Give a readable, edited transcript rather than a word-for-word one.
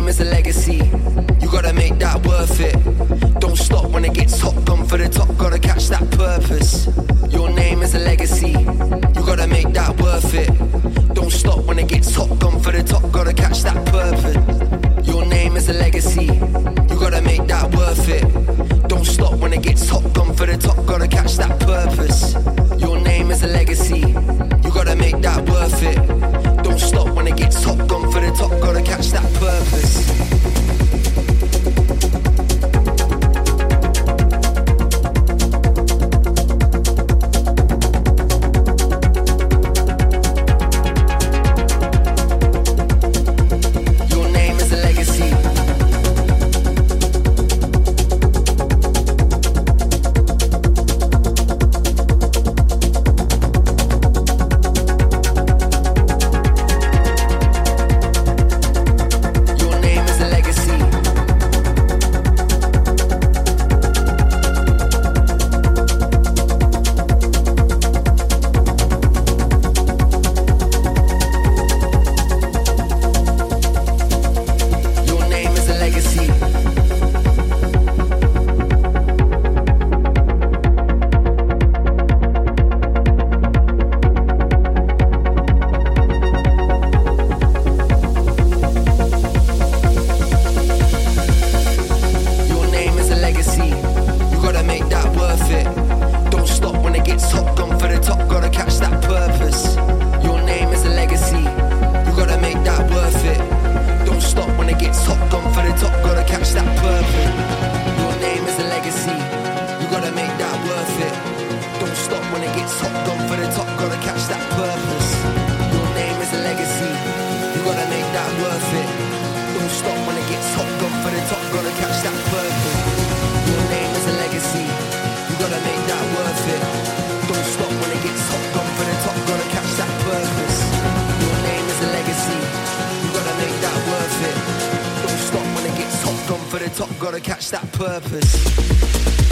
name is a legacy. You gotta make that worth it. Don't stop when it gets hot. Gone for the top, gotta catch that purpose. Your name is a legacy. You gotta make that worth it. Don't stop when it gets hot. Gone for the top, gotta catch that purpose. Your name is a legacy. You gotta make that worth it. Don't stop when it gets hot. Gone for the top, gotta catch that purpose. Your name is a legacy. You gotta make that worth it. Don't stop when it gets hot. Gone for the top, gotta catch that purpose. Top, gotta catch that purpose.